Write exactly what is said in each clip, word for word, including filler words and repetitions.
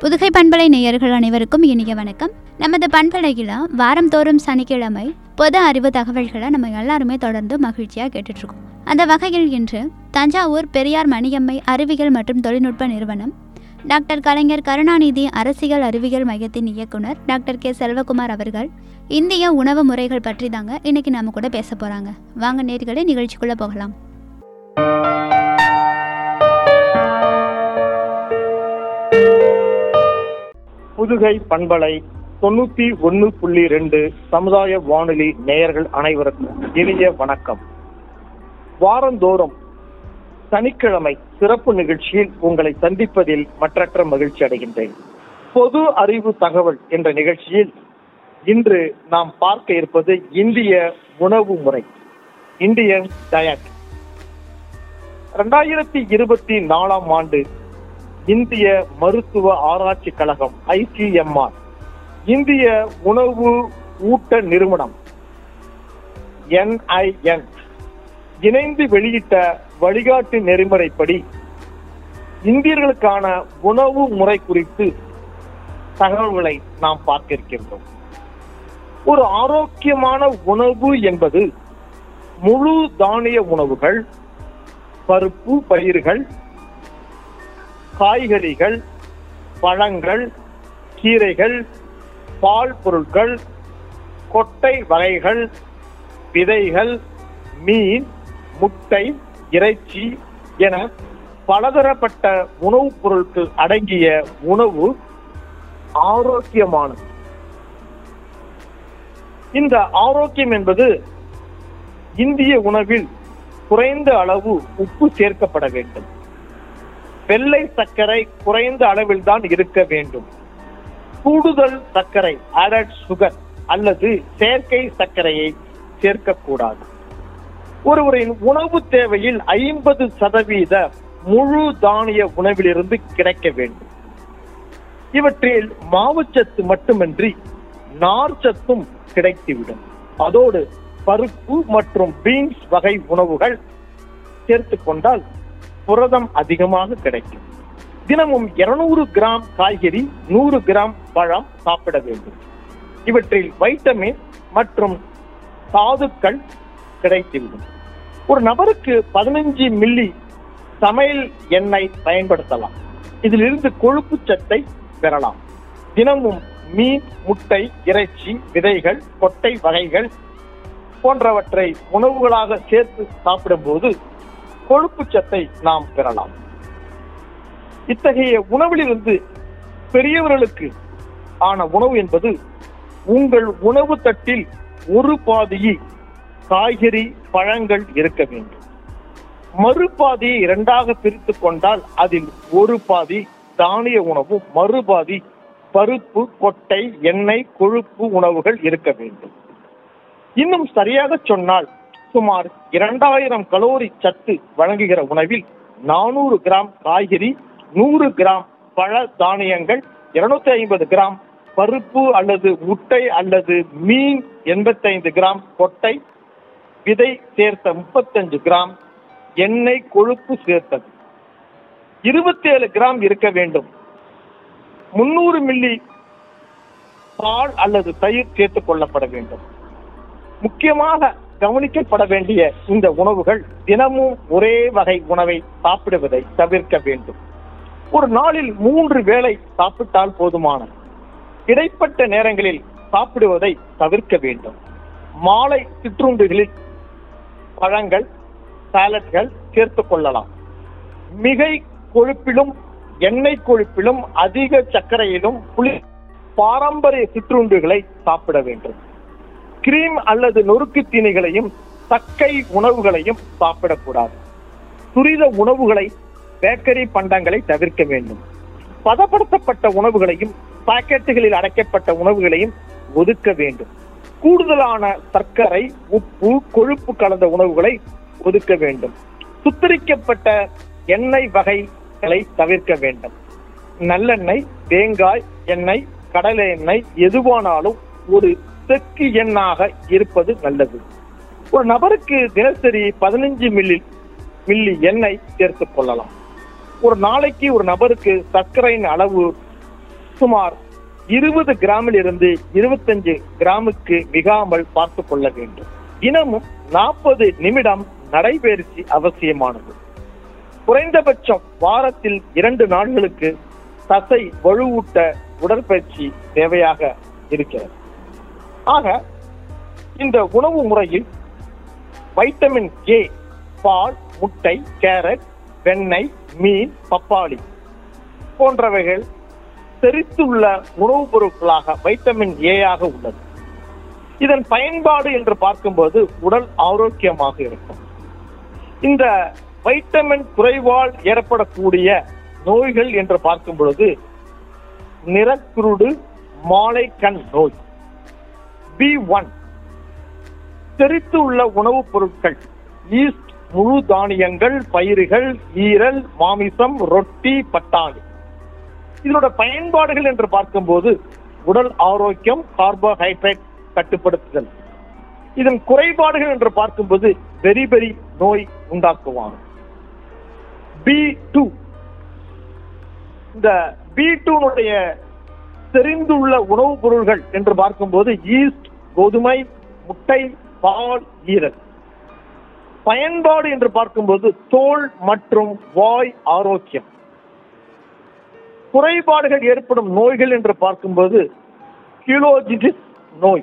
புதுகை பண்பலை நேயர்கள் அனைவருக்கும் இனிய வணக்கம். நமது பண்பலையில் வாரந்தோறும் சனிக்கிழமை பொது அறிவு தகவல்களை நம்ம எல்லாருமே தொடர்ந்து மகிழ்ச்சியாக கேட்டுட்ருக்கோம். அந்த வகையில் இன்று தஞ்சாவூர் பெரியார் மணியம்மை அறிவியல் மற்றும் தொழில்நுட்ப நிறுவனம் டாக்டர் கலைஞர் கருணாநிதி அரசியல் அறிவியல் மையத்தின் இயக்குனர் டாக்டர் கே செல்வகுமார் அவர்கள் இந்திய உணவு முறைகள் பற்றி தாங்க இன்னைக்கு நாம கூட பேச போகிறாங்க. வாங்க நேயர்களே, நிகழ்ச்சிக்குள்ளே போகலாம். புதுகை பண்பலை தொண்ணூத்தி ஒன்னு புள்ளி ரெண்டு சமுதாய வானொலி நேயர்கள் அனைவருக்கும் இனிய வணக்கம். வாரந்தோறும் சனிக்கிழமை சிறப்பு நிகழ்ச்சியில் உங்களை சந்திப்பதில் மற்றற்ற மகிழ்ச்சி அடைகின்றேன். பொது அறிவு தகவல் என்ற நிகழ்ச்சியில் இன்று நாம் பார்க்க இருப்பது இந்திய உணவு முறை, இந்தியன் டயட். இரண்டாயிரத்தி இருபத்தி நாலாம் ஆண்டு இந்திய மருத்துவ ஆராய்ச்சி கழகம் ஐ சி எம் ஆர், இந்திய உணவு ஊட்ட நிறுவனம் என் ஐ என் இணைந்து வெளியிட்ட வழிகாட்டு நெறிமுறைப்படி இந்தியர்களுக்கான உணவு முறை குறித்து தகவல்களை நாம் பார்க்க இருக்கின்றோம். ஒரு ஆரோக்கியமான உணவு என்பது முழு தானிய உணவுகள், பருப்பு பயிர்கள், காய்கறிகள், பழங்கள், கீரைகள், பால் பொருட்கள், கொட்டை வகைகள், விதைகள், மீன், முட்டை, இறைச்சி என பலதரப்பட்ட உணவுப் பொருட்கள் அடங்கிய உணவு ஆரோக்கியமானது. இந்த ஆரோக்கியம் என்பது இந்திய உணவில் குறைந்த அளவு உப்பு சேர்க்கப்பட வேண்டும், வெள்ளை சர்க்கரை குறைந்த அளவில் தான் இருக்க வேண்டும், கூடுதல் சர்க்கரை ஆடட் சுகர் அல்லது செயற்கை சர்க்கரையை சேர்க்கக்கூடாது. ஒருவரின் உணவு தேவையில் ஐம்பது சதவீத முழு தானிய உணவிலிருந்து கிடைக்க வேண்டும். இவற்றில் மாவுச்சத்து மட்டுமின்றி நார்ச்சத்தும் கிடைத்துவிடும். அதோடு பருப்பு மற்றும் பீன்ஸ் வகை உணவுகள் சேர்த்து கொண்டால் புரதம் அதிகமாக கிடைக்கும். தினமும் இருநூறு கிராம் காய்கறி, நூறு கிராம் பழம் சாப்பிட வேண்டும். இவற்றில் வைட்டமின் மற்றும் தாதுக்கள் கிடைத்துவிடும். ஒரு நபருக்கு பதினஞ்சு மில்லி சமையல் எண்ணெய் பயன்படுத்தலாம். இதிலிருந்து கொழுப்பு சத்தை பெறலாம். தினமும் மீன், முட்டை, இறைச்சி, விதைகள், கொட்டை வகைகள் போன்றவற்றை உணவுகளாக சேர்த்து சாப்பிடும் போது கொழுப்பு சத்தை நாம் பெறலாம். இத்தகைய உணவிலிருந்து பெரியவர்களுக்கு ஆன உணவு என்பது உங்கள் உணவு தட்டில் ஒரு பாதி காய்கறி, பழங்கள் இருக்க வேண்டும். மறுபாதியை இரண்டாக பிரித்து கொண்டால் அதில் ஒரு பாதி தானிய உணவும் மறுபாதி பருப்பு, கொட்டை, எண்ணெய், கொழுப்பு உணவுகள் இருக்க வேண்டும். இன்னும் சரியாக சொன்னால் சுமார் இரண்டாயிரம் கலோரி சத்து வழங்குகிற உணவில் நானூறு கிராம் காய்கறி, நூறு கிராம் பழ தானியங்கள், இருநூத்தி ஐம்பது கிராம் பருப்பு அல்லது முட்டை அல்லது மீன், எண்பத்தி ஐந்து கிராம் கொட்டை விதை சேர்த்த முப்பத்தஞ்சு கிராம் எண்ணெய், கொழுப்பு சேர்த்தது இருபத்தி ஏழு கிராம் இருக்க வேண்டும். முன்னூறு மில்லி பால் அல்லது தயிர் சேர்த்துக் கொள்ளப்பட வேண்டும். முக்கியமாக கவனிக்கப்பட வேண்டிய இந்த உணவுகள் தினமும் ஒரே வகை உணவை சாப்பிடுவதை தவிர்க்க வேண்டும். ஒரு நாளில் மூன்று வேளை சாப்பிட்டால் போதுமானது. இடைப்பட்ட நேரங்களில் சாப்பிடுவதை தவிர்க்க வேண்டும். மாலை சிற்றுண்டிகளில் பழங்கள், சாலட்கள் சேர்த்துக் கொள்ளலாம். மிகை கொழுப்பிலும் எண்ணெய் கொழுப்பிலும் அதிக சர்க்கரையிலும் புளி பாரம்பரிய சிற்றுண்டிகளை சாப்பிட வேண்டும். கிரீம் அல்லது நொறுக்கு தீனிகளையும் சக்கை உணவுகளையும் சாப்பிடக்கூடாது. துரித உணவுகளை, பேக்கரி பண்டங்களை தவிர்க்க வேண்டும். பதப்படுத்தப்பட்ட உணவுகளையும் பாக்கெட்டுகளில் அடைக்கப்பட்ட உணவுகளையும் ஒதுக்க வேண்டும். கூடுதலான சர்க்கரை, உப்பு, கொழுப்பு கலந்த உணவுகளை ஒதுக்க வேண்டும். சுத்திகரிக்கப்பட்ட எண்ணெய் வகைகளை தவிர்க்க வேண்டும். நல்லெண்ணெய், தேங்காய் எண்ணெய், கடலை எண்ணெய் எதுவானாலும் ஒரு செக்கு எண்ணாக இருப்பது நல்லது. ஒரு நபருக்கு தினசரி பதினஞ்சு மில்லி மில்லி எண்ணெய் சேர்த்துக் கொள்ளலாம். ஒரு நாளைக்கு ஒரு நபருக்கு சர்க்கரையின் அளவு சுமார் இருபது கிராமில் இருந்து இருபத்தஞ்சு கிராமுக்கு மிகாமல் பார்த்து கொள்ள வேண்டும். தினமும் நாற்பது நிமிடம் நடைபயிற்சி அவசியமானது. குறைந்தபட்சம் வாரத்தில் இரண்டு நாட்களுக்கு தசை வலுவூட்ட உடற்பயிற்சி தேவையாக இருக்கிறது. ஆக இந்த உணவு முறையில் வைட்டமின் ஏ, பால், முட்டை, கேரட், வெண்ணெய், மீன், பப்பாளி போன்றவைகள் செறித்துள்ள உணவுப் பொருட்களாக வைட்டமின் ஏ ஆக உள்ளது. இதன் பயன்பாடு என்று பார்க்கும்போது உடல் ஆரோக்கியமாக இருக்கும். இந்த வைட்டமின் குறைவால் ஏற்படக்கூடிய நோய்கள் என்று பார்க்கும் பொழுது நிறக்குருடு, மாலை கண் நோய், பி ஒன், செறித்து உள்ள உணவுப் பொருட்கள், ஈஸ்ட், முழு தானியங்கள், பயிர்கள், ஈரல், மாமிசம், ரொட்டி, பட்டாணி. இதனோட பயன்பாடுகள் என்று பார்க்கும்போது உடல் ஆரோக்கியம், கார்போஹைட்ரேட் கட்டுப்படுத்துதல். இதன் குறைபாடுகள் என்று பார்க்கும்போது வெரி வெரி நோய் உண்டாக்குவாங்க. பி டூ, இந்த பி டூனுடைய செறிந்துள்ள உணவுப் பொருள்கள் என்று பார்க்கும்போது ஈஸ்ட், கோதுமை, முட்டை, பால், ஈரல். பயன்பாடு என்று பார்க்கும்போது தோல் மற்றும் வாய் ஆரோக்கியம். குறைபாடுகள் ஏற்படும் நோய்கள் என்று பார்க்கும்போது கிலோஜிடிஸ் நோய்.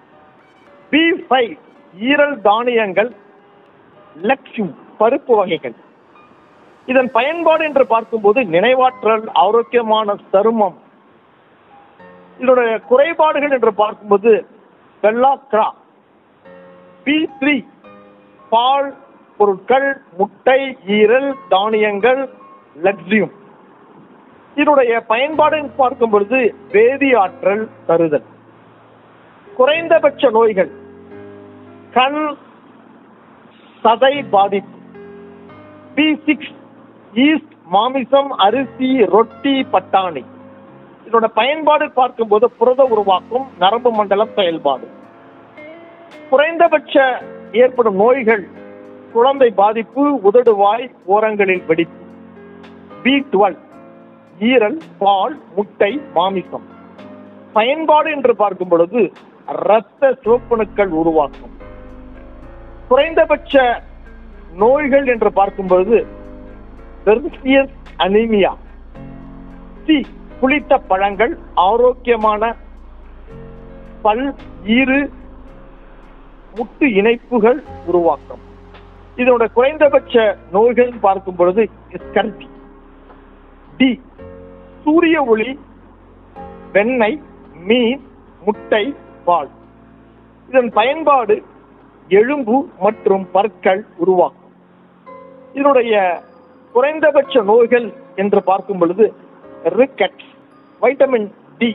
பி ஃபைவ், ஈரல் தானியங்கள், லெக்சியம் பருப்பு வகைகள். இதன் பயன்பாடு என்று பார்க்கும்போது நினைவாற்றல், ஆரோக்கியமான சருமம். இதனுடைய குறைபாடுகள் என்று பார்க்கும்போது பெல்லாக்ரா. பி த்ரீ, பால் பொருட்கள், முட்டை, ஈரல் தானியங்கள், லெக்சியம். இதனுடைய பயன்பாடு பார்க்கும் பொழுது வேதியாற்றல் தருதல். குறைந்தபட்ச நோய்கள் கண், சதை பாதிப்பு. பி சிக்ஸ், ஈஸ்ட், மாமிசம், அரிசி, ரொட்டி, பட்டாணி. இதோட பயன்பாடு பார்க்கும்போது புரத உருவாக்கும், நரம்பு மண்டலம் செயல்பாடு. குறைந்தபட்ச ஏற்படும் நோய்கள் குழந்தை பாதிப்பு, உதடுவாய் ஓரங்களில் வெடிப்பு. பி டுவெல், ஈரல், பால், முட்டை, மாமிசம். பயன்பாடு என்று பார்க்கும் பொழுது இரத்த சிவப்பணுக்கள் உருவாக்கும். குறைந்தபட்ச நோய்கள் என்று பார்க்கும்போது பெர்சியஸ் அனீமியா. சி, புளித்த பழங்கள், ஆரோக்கியமான பல், ஈறு, முட்டு இணைப்புகள் உருவாக்கும். இதனோட குறைந்தபட்ச நோய்கள் பார்க்கும் பொழுது ஸ்கர்வி. டி, சூரிய ஒளி, வெண்ணெய், மீன், முட்டை, பால். இதன் பயன்பாடு எலும்பு மற்றும் பற்கள் உருவாக்கும். இதனுடைய குறைந்தபட்ச நோய்கள் என்று பார்க்கும் பொழுது rickets. Vitamin D,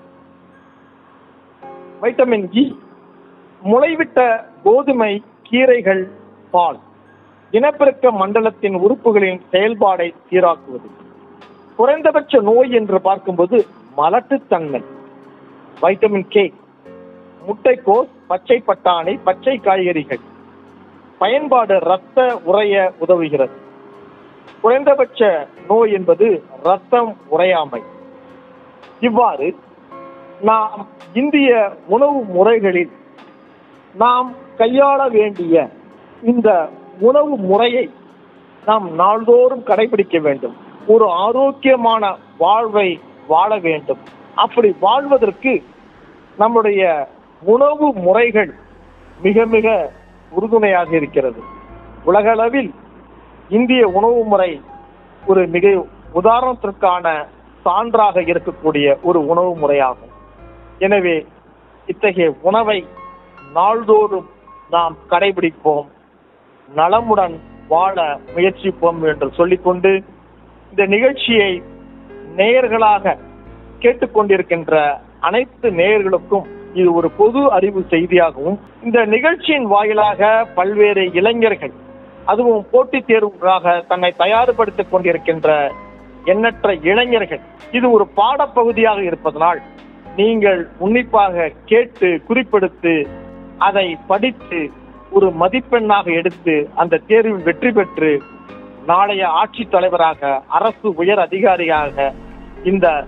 vitamin E, முளைவிட்ட கோதுமை, கீரைகள், பால். இனப்பெருக்க மண்டலத்தின் உறுப்புகளின் செயல்பாடை சீராக்குவது. குறைந்தபட்ச நோய் என்று பார்க்கும்போது மலட்டுத்தன்மை. வைட்டமின் கே, முட்டைக்கோஸ், பச்சை பட்டாணி, பச்சை காய்கறிகள். பயன்பாடு இரத்த உறைய உதவுகிறது. குறைந்தபட்ச நோய் என்பது இரத்தம் உறையாமை. இவ்வாறு நாம் இந்திய உணவு முறைகளில் நாம் கையாள வேண்டிய இந்த உணவு முறையை நாம் நாள்தோறும் கடைபிடிக்க வேண்டும். ஒரு ஆரோக்கியமான வாழ்வை வாழ வேண்டும். அப்படி வாழ்வதற்கு நம்முடைய உணவு முறைகள் மிக மிக உறுதுணையாக இருக்கிறது. உலகளவில் இந்திய உணவு முறை ஒரு மிக உதாரணத்திற்கான சான்றாக இருக்கக்கூடிய ஒரு உணவு முறையாகும். எனவே இத்தகைய உணவை நாள்தோறும் நாம் கடைபிடிப்போம், நலமுடன் வாழ முயற்சிப்போம் என்று சொல்லிக்கொண்டு இந்த நிகழ்ச்சியை நேயர்களாக கேட்டுக்கொண்டிருக்கின்ற அனைத்து நேயர்களுக்கும் இது ஒரு பொது அறிவு செய்தியாகவும், இந்த நிகழ்ச்சியின் வாயிலாக பல்வேறு இளைஞர்கள், அதுவும் போட்டித் தேர்வுக்காக தன்னை தயார்படுத்திக் கொண்டிருக்கின்ற எண்ணற்ற இளைஞர்கள் இது ஒரு பாடப்பகுதியாக இருப்பதனால் நீங்கள் உன்னிப்பாக கேட்டு குறிப்பெடுத்து அதை படித்து ஒரு மதிப்பெண்ணாக எடுத்து அந்த தேர்வில் வெற்றி பெற்று நாளைய ஆட்சித் தலைவராக, அரசு உயர் அதிகாரியாக இந்த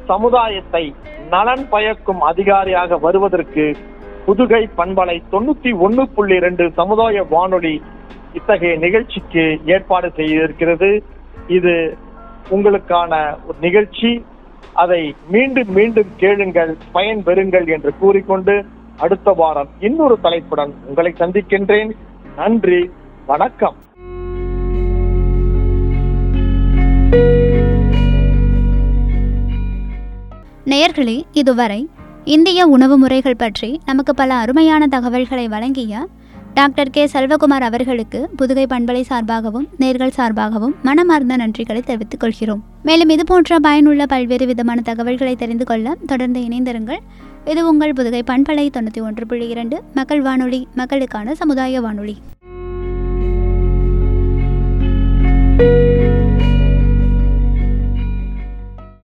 சமுதாயத்தை நலன் பயக்கும் அதிகாரியாக வருவதற்கு புதுகை பண்பலை தொண்ணூத்தி ஒன்னு புள்ளி இரண்டு சமுதாய வானொலி இத்தகைய நிகழ்ச்சிக்கு ஏற்பாடு செய்திருக்கிறது. இது உங்களுக்கான ஒரு நிகழ்ச்சி. அதை மீண்டும் மீண்டும் கேளுங்கள், பயன் பெறுங்கள் என்று கூறிக்கொண்டு அடுத்த வாரம் இன்னொரு தலைப்புடன் உங்களை சந்திக்கின்றேன். நன்றி, வணக்கம். நேயர்களே, இதுவரை இந்திய உணவு முறைகள் பற்றி நமக்கு பல அருமையான தகவல்களை வழங்கிய டாக்டர் கே செல்வகுமார் அவர்களுக்கு புதுகை பண்பலை சார்பாகவும் நேர்கள் சார்பாகவும் மனமார்ந்த நன்றிகளை தெரிவித்துக் கொள்கிறோம். மேலும் இதுபோன்ற பயனுள்ள பல்வேறு விதமான தகவல்களை தெரிந்து கொள்ள தொடர்ந்து இணைந்திருங்கள். இது உங்கள் புதுகை பண்பலை தொண்ணூற்றி ஒன்று புள்ளி இரண்டு மக்கள் வானொலி, மக்களுக்கான சமுதாய வானொலி.